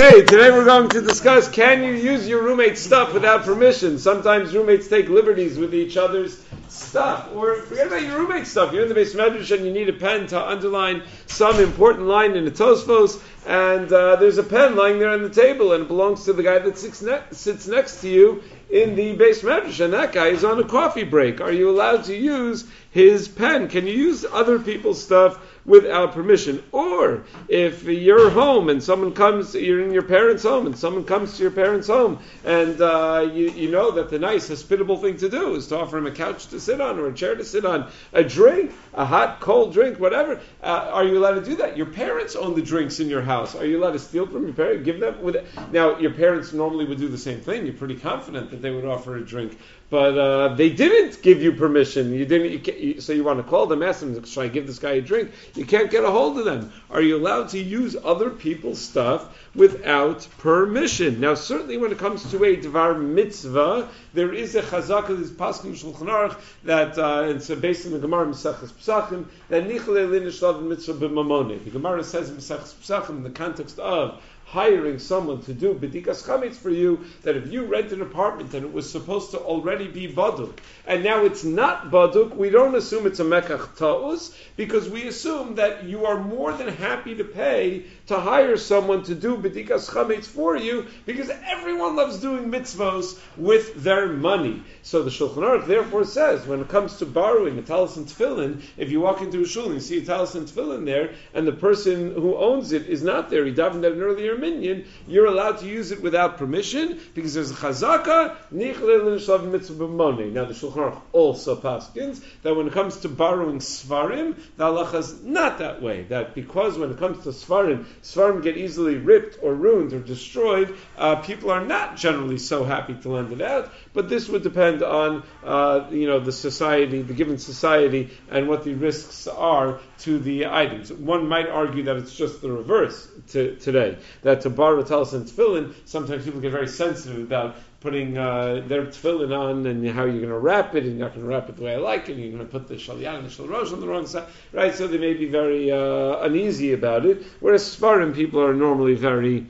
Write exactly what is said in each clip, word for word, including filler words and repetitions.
Okay, today we're going to discuss, can you use your roommate's stuff without permission? Sometimes roommates take liberties with each other's stuff. Or forget about your roommate's stuff. You're in the base medrash and you need a pen to underline some important line in the Tosfos, and uh, there's a pen lying there on the table and it belongs to the guy that sits, ne- sits next to you in the base medrash, and that guy is on a coffee break. Are you allowed to use his pen? Can you use other people's stuff without permission? Or if you're home and someone comes, you're in your parents' home and someone comes to your parents' home and uh, you, you know that the nice, hospitable thing to do is to offer him a couch to sit on or a chair to sit on, a drink, a hot, cold drink, whatever. Uh, are you allowed to do that? Your parents own the drinks in your house. Are you allowed to steal from your parents? Give them with it? Now, your parents normally would do the same thing. You're pretty confident that they would offer a drink. But uh, they didn't give you permission. You didn't. You you, so you want to call them, ask them, should I give this guy a drink? You can't get a hold of them. Are you allowed to use other people's stuff without permission? Now, certainly when it comes to a dvar mitzvah, there is a chazaka, this pasuk in Shulchan Aruch, that uh, it's based in the Gemara Mesechus Pesachim, that nichalei linishtav mitzvah b'mamone. The Gemara says in Mesechus Pesachim in the context of hiring someone to do bedikas chametz for you, that if you rent an apartment and it was supposed to already be baduk, and now it's not baduk, we don't assume it's a mekach ta'us, because we assume that you are more than happy to pay to hire someone to do bedikas chametz for you, because everyone loves doing mitzvos with their money. So the Shulchan Aruch therefore says, when it comes to borrowing a talis and tefillin, if you walk into a shul and you see a talis and tefillin there, and the person who owns it is not there, he davened at an earlier minyan, you're allowed to use it without permission, because there's a chazaka, nichle l'nishlav mitzvah b'monei. Now the Shulchan Aruch also paskins that when it comes to borrowing svarim, the halacha is not that way. That because when it comes to svarim, svarim get easily ripped or ruined or destroyed, uh, people are not generally so happy to lend it out, but this would depend on uh, you know the society, the given society, and what the risks are to the items. One might argue that it's just the reverse to, today, that to borrow talis and tefillin, sometimes people get very sensitive about putting uh, their tefillin on and how you're going to wrap it, and you're not going to wrap it the way I like it, and you're going to put the shalyan and the shalrosh on the wrong side, right? So they may be very uh, uneasy about it, whereas Sfarim people are normally very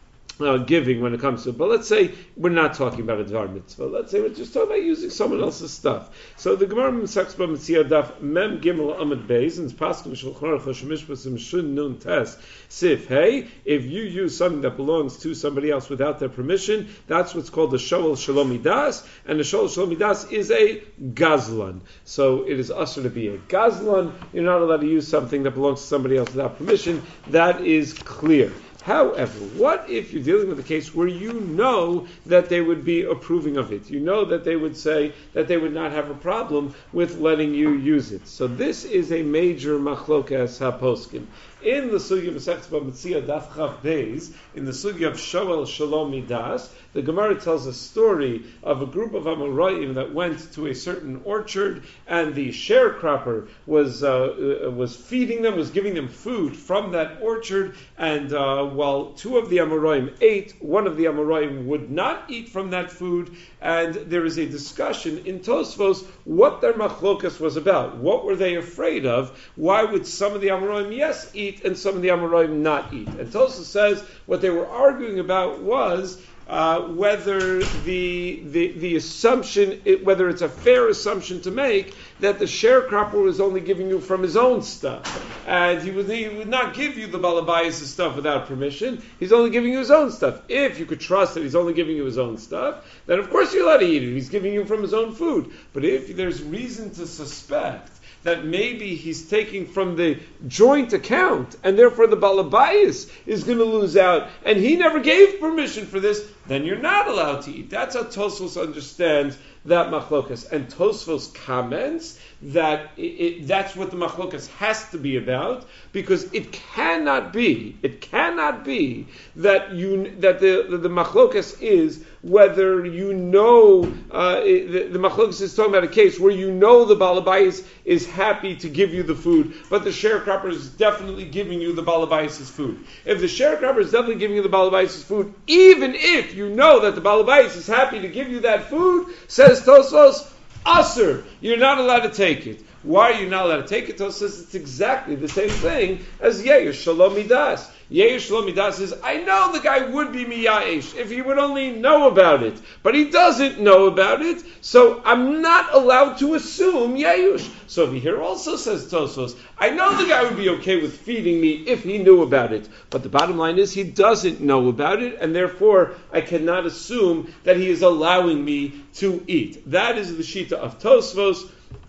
Uh, giving when it comes to it. But let's say we're not talking about a dvar mitzvah. Let's say we're just talking about using someone else's stuff. So the Gemara Mesechus Bava Metzia Daf Mem Gimel Amud Beis, and it's Pasuk Shulchan Aruch Hashemishpas Mishun Nun Tes Sif Hey. If you use something that belongs to somebody else without their permission, that's what's called the Shoel Shalom Midas, and the Shoel Shalom Midas is a gazlan. So it is usher to be a gazlan. You're not allowed to use something that belongs to somebody else without permission. That is clear. However, what if you're dealing with a case where you know that they would be approving of it? You know that they would say that they would not have a problem with letting you use it. So this is a major machlokas haposkin. In the sugya of Mesechus Bava Metzia Daf Chav Beis, in the sugya of Shoel Shalom Midas, the Gemara tells a story of a group of Amoraim that went to a certain orchard, and the sharecropper was uh, was feeding them, was giving them food from that orchard, and uh, while two of the Amoraim ate, one of the Amoraim would not eat from that food, and there is a discussion in Tosfos what their machlokas was about. What were they afraid of? Why would some of the Amoraim yes eat and some of the Amoraim not eat? And Tosfos says what they were arguing about was Uh, whether the, the the assumption, it, whether it's a fair assumption to make that the sharecropper was only giving you from his own stuff, and he would, he would not give you the balabayas stuff without permission. He's only giving you his own stuff. If you could trust that he's only giving you his own stuff, then of course you're allowed to eat it. He's giving you from his own food. But if there's reason to suspect that maybe he's taking from the joint account, and therefore the balabayas is going to lose out, and he never gave permission for this, then you're not allowed to eat. That's how Tosfos understands that machlokas. And Tosfos comments that it, it, that's what the machlokas has to be about, because it cannot be, it cannot be that you that the the, the machlokas is whether you know uh, the, the machlokas is talking about a case where you know the balabayas is happy to give you the food, but the sharecropper is definitely giving you the balabayas' food. If the sharecropper is definitely giving you the balabayas' food, even if you know that the balabayas is happy to give you that food, says Tosfos, Asr, you're not allowed to take it. Why are you not allowed to take it? Tosfos says it's exactly the same thing as Yeir Shalom Midas. Yesh lo midas is, I know the guy would be miyash if he would only know about it, but he doesn't know about it, so I'm not allowed to assume yeyush. So over here also says Tosfos, I know the guy would be okay with feeding me if he knew about it, but the bottom line is he doesn't know about it, and therefore I cannot assume that he is allowing me to eat. That is the shita of Tosfos.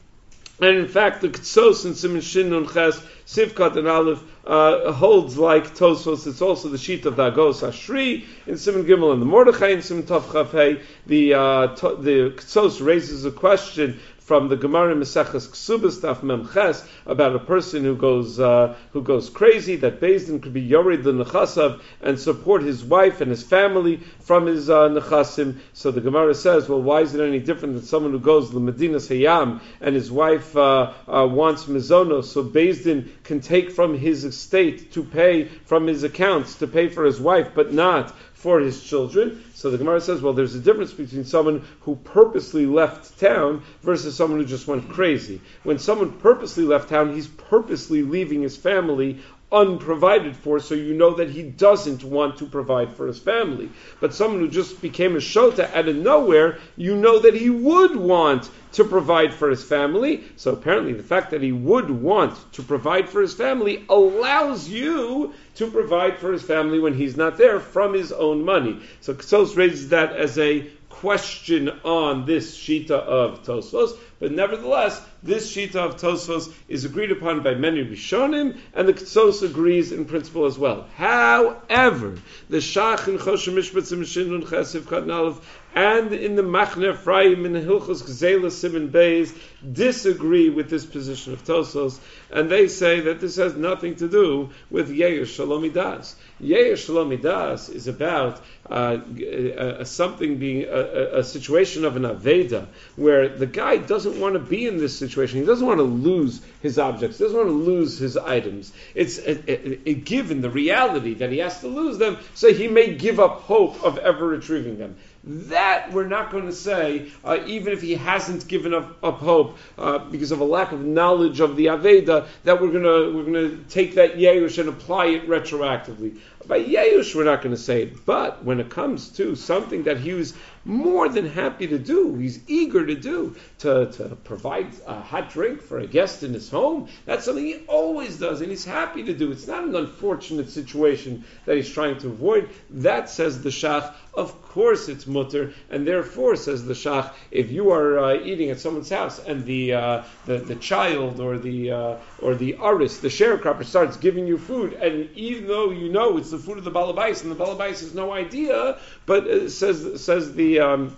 And in fact, the Ktsos in Siman Shin Nun Ches, Sivkat and Aleph, uh, holds like Tosfos. It's also the sheet of the Agos Ashri in Siman Gimel and the Mordechai in Siman Tov Chaf Hei. The uh, to, the Ktsos raises a question from the Gemara Meseches Ksubas Daf Mem Ches about a person who goes uh, who goes crazy, that Beis Din could be yored the nechasav and support his wife and his family from his uh, nechasim. So the Gemara says, well, why is it any different than someone who goes l'Medinas Hayam and his wife uh, uh, wants mizonos, so Beis Din can take from his estate to pay from his accounts to pay for his wife, but not for his children. So the Gemara says, well, there's a difference between someone who purposely left town versus someone who just went crazy. When someone purposely left town, he's purposely leaving his family unprovided for, so you know that he doesn't want to provide for his family. But someone who just became a shota out of nowhere, you know that he would want to provide for his family. So apparently the fact that he would want to provide for his family allows you to provide for his family when he's not there from his own money. So Ktsos raises that as a question on this shita of Tosfos, but nevertheless, this shita of Tosfos is agreed upon by many Rishonim, and the Ktsos agrees in principle as well. However, the Shach in Choshen Mishpat Simshin Nun Chesiv Kadnalov and in the Machne Ephraim in the Hilchos Gzela Simon Beis disagree with this position of Tosfos, and they say that this has nothing to do with Yeir Shalom Midas. Yeir Shalom Midas is about uh, a, a, something being a, a situation of an Aveda, where the guy doesn't want to be in this situation. He doesn't want to lose his objects. He doesn't want to lose his items. It's a, a, a given the reality that he has to lose them, so he may give up hope of ever retrieving them. That we're not going to say, uh, even if he hasn't given up, up hope uh, because of a lack of knowledge of the Aveda, that we're going to we're going to take that Yeush and apply it retroactively. By Yeush, we're not going to say it. But when it comes to something that he was more than happy to do, he's eager to do, to, to provide a hot drink for a guest in his home, that's something he always does, and he's happy to do. It's not an unfortunate situation that he's trying to avoid. That, says the Shach, of course it's mutter, and therefore, says the Shach, if you are uh, eating at someone's house and the uh, the, the child or the uh, or the aris, the sharecropper, starts giving you food, and even though you know it's the food of the balabais, and the balabais has no idea, but uh, says says the um,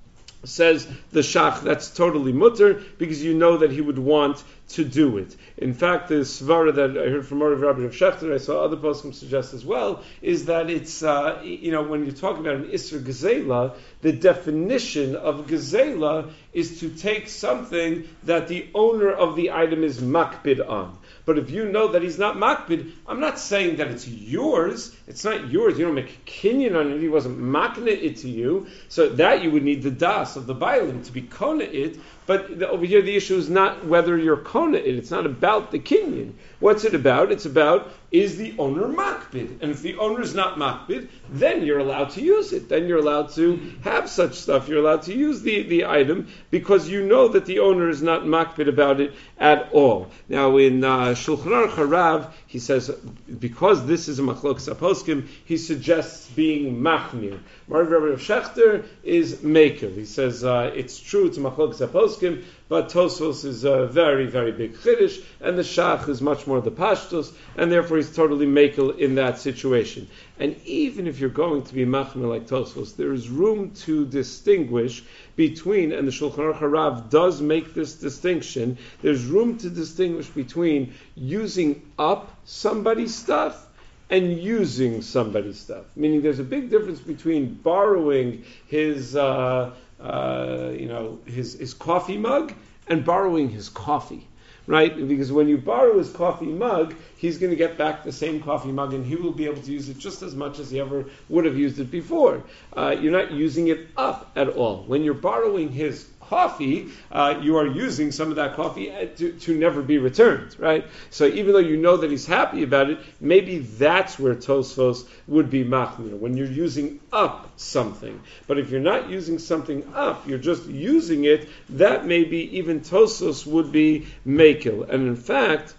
says the Shach, that's totally mutter, because you know that he would want to do it. In fact, the svara that I heard from Rabbi Rabbi Shechter, I saw other poskim suggest as well, is that it's, uh, you know, when you're talking about an Isser Gezela, the definition of Gezela is to take something that the owner of the item is makbid on. But if you know that he's not makbid, I'm not saying that it's yours. It's not yours. You don't make a kinyan on it. He wasn't makna it to you. So that you would need the das of the bailim to be kona it. But the, over here the issue is not whether you're kona it. It's not about the kinyan. What's it about? It's about, is the owner makbid? And if the owner is not makbid, then you're allowed to use it. Then you're allowed to have such stuff. You're allowed to use the, the item because you know that the owner is not makbid about it at all. Now in uh, Shulchan Aruch Harav, he says, because this is a machlokes aposkim, he suggests being machmir. Rabbi Rabbi Shechter is maker. He says uh, it's true, it's a machlokes aposkim, but Tosfos is a very, very big chiddush, and the Shach is much more the pashtos, and therefore he's totally makel in that situation. And even if you're going to be machmir like Tosfos, there is room to distinguish between, and the Shulchan Aruch Harav does make this distinction, there's room to distinguish between using up somebody's stuff and using somebody's stuff. Meaning there's a big difference between borrowing his uh, uh, you know, his, his coffee mug and borrowing his coffee. Right? Because when you borrow his coffee mug, he's going to get back the same coffee mug and he will be able to use it just as much as he ever would have used it before. Uh, you're not using it up at all. When you're borrowing his coffee, uh, you are using some of that coffee to, to never be returned, right? So even though you know that he's happy about it, maybe that's where Tosfos would be machmir, when you're using up something. But if you're not using something up, you're just using it, that maybe even Tosfos would be mekil. And in fact,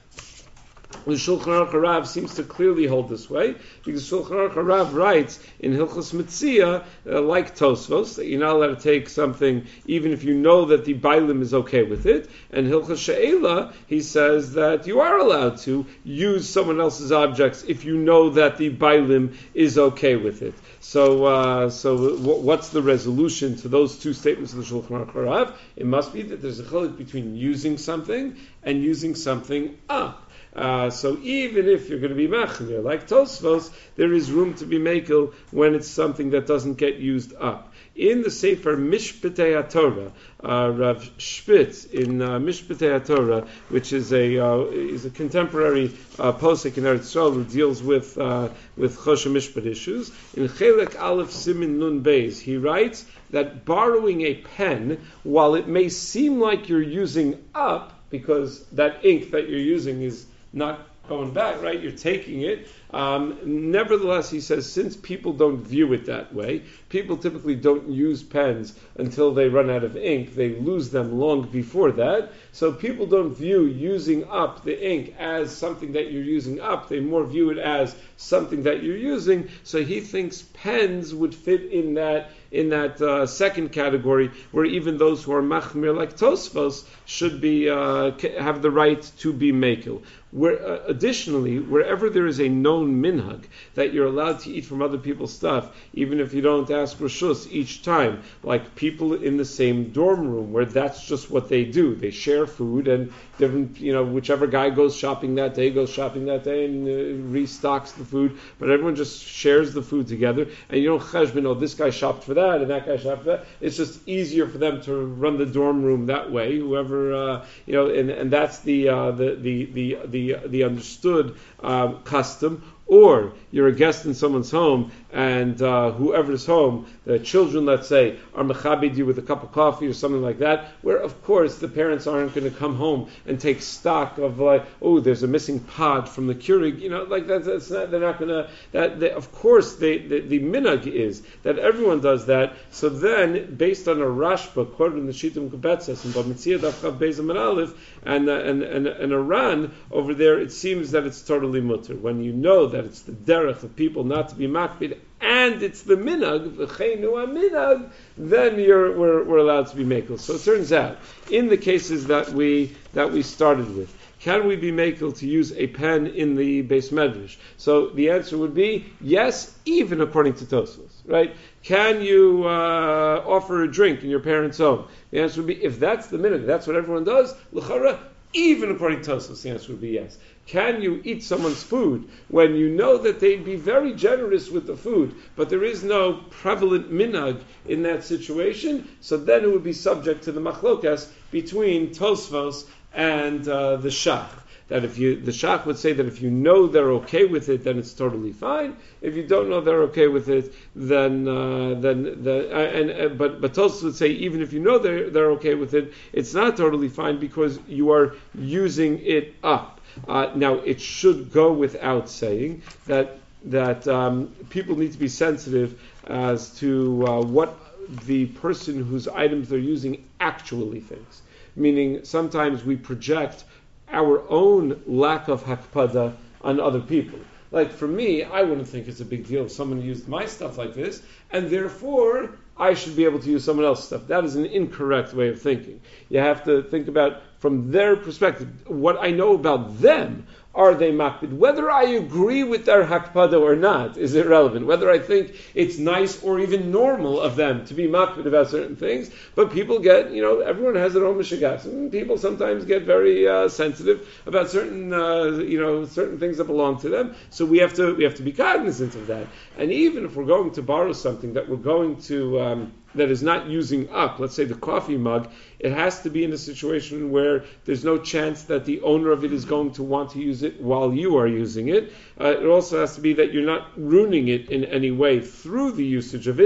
the Shulchan Aruch Harav seems to clearly hold this way, because Shulchan Aruch Harav writes in Hilchos Metzia, uh, like Tosfos, that you're not allowed to take something even if you know that the Bailim is okay with it. And Hilchos She'ela, he says that you are allowed to use someone else's objects if you know that the Bailim is okay with it. So, uh, so w- what's the resolution to those two statements of the Shulchan Aruch Harav? It must be that there's a chiluk between using something and using something up. Uh, so even if you're going to be machmir, like Tosfos, there is room to be mekel when it's something that doesn't get used up. In the Sefer Mishpatei HaTorah, uh, Rav Spitz in uh, Mishpatei HaTorah, which is a uh, is a contemporary uh, posek in Eretz Yisrael who deals with uh, with Choshen Mishpat issues, in Chelek Aleph Simin Nun Beis, he writes that borrowing a pen, while it may seem like you're using up, because that ink that you're using is not going back, right? You're taking it. Um, nevertheless, he says, since people don't view it that way, people typically don't use pens until they run out of ink. They lose them long before that. So people don't view using up the ink as something that you're using up. They more view it as something that you're using. So he thinks pens would fit in that in that uh, second category, where even those who are machmir like Tosfos should be uh, have the right to be mekel. Where, uh, additionally, wherever there is a known minhag that you're allowed to eat from other people's stuff, even if you don't ask reshus each time, like people in the same dorm room where that's just what they do, they share food, and different, you know, whichever guy goes shopping that day goes shopping that day and uh, restocks the food, but everyone just shares the food together, and you don't cheshbon, oh, this guy shopped for that and that guy shopped for that. It's just easier for them to run the dorm room that way. Whoever, uh, you know, and, and that's the uh, the the the the The, the understood uh, custom. Or you're a guest in someone's home, and uh, whoever's home, the children, let's say, are mechabed you with a cup of coffee or something like that, where, of course, the parents aren't going to come home and take stock of, like, oh, there's a missing pod from the Keurig, you know, like that. That's not, they're not going to, that, they, of course, they, the, the minhag is that everyone does that. So then, based on a Rashba, quoted in the Shittim Kubetzes, and Bamitzia Dafchav Bezam and Aleph, and, and, and, and Iran, over there, it seems that it's totally mutter. When you know that that it's the derech of people not to be makbid, and it's the minhag, v'cheinu minhag, then you're, we're, we're allowed to be mekel. So it turns out, in the cases that we that we started with, can we be mekel to use a pen in the Beis Medrash? So the answer would be yes, even according to Tosfos, right? Can you uh, offer a drink in your parents' home? The answer would be, if that's the minhag, that's what everyone does, l'chara, even according to Tosfos, the answer would be yes. Can you eat someone's food when you know that they'd be very generous with the food, but there is no prevalent minhag in that situation? So then it would be subject to the machlokas between Tosfos and uh, the Shach. That if you, the Shach would say that if you know they're okay with it, then it's totally fine. If you don't know they're okay with it, then uh, then the uh, and uh, but but Tosfos would say even if you know they're they're okay with it, it's not totally fine because you are using it up. Uh, now, it should go without saying that that um, people need to be sensitive as to uh, what the person whose items they're using actually thinks. Meaning, sometimes we project our own lack of hakpada on other people. Like for me, I wouldn't think it's a big deal if someone used my stuff like this, and therefore I should be able to use someone else's stuff. That is an incorrect way of thinking. You have to think about, from their perspective, what I know about them. Are they makbid? Whether I agree with their hakpada or not is irrelevant. Whether I think it's nice or even normal of them to be makbid about certain things. But people get, you know, everyone has their own mishigas. People sometimes get very uh, sensitive about certain, uh, you know, certain things that belong to them. So we have to we have to be cognizant of that. And even if we're going to borrow something that we're going to um, that is not using up, let's say the coffee mug, it has to be in a situation where there's no chance that the owner of it is going to want to use it while you are using it. Uh, it also has to be that you're not ruining it in any way through the usage of it,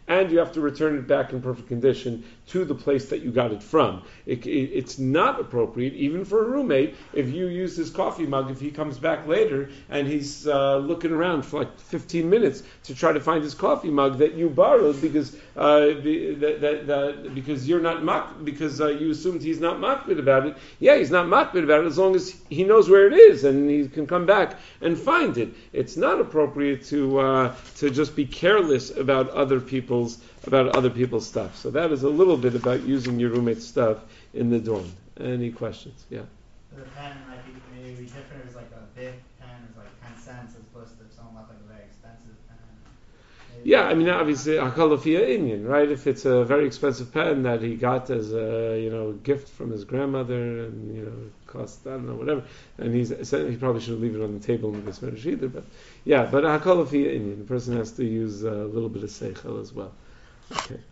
and you have to return it back in perfect condition to the place that you got it from. It, it, it's not appropriate, even for a roommate, if you use his coffee mug, if he comes back later and he's uh, looking around for like fifteen minutes to try to find his coffee mug that you borrowed because uh, the, the, the, the, because you're not mak, because uh, you assumed he's not makbid about it. Yeah, he's not makbid about it as long as he knows where it is and he can come back and find it. It's not appropriate to uh, to just be careless about other people's about other people's stuff. So that is a little bit about using your roommate's stuff in the dorm. Any questions? Yeah. The pen might be maybe different. It was like a big pen. It was like ten cents as opposed to something like a very expensive pen. Maybe Yeah, I mean, obviously, Hakalafia Indian, right? If it's a very expensive pen that he got as a, you know, gift from his grandmother, and you know, it cost, I don't know, whatever, and he's he probably shouldn't leave it on the table in the Bismillah either. But yeah, but Hakalafia Indian, the person has to use a little bit of seichel as well. Okay.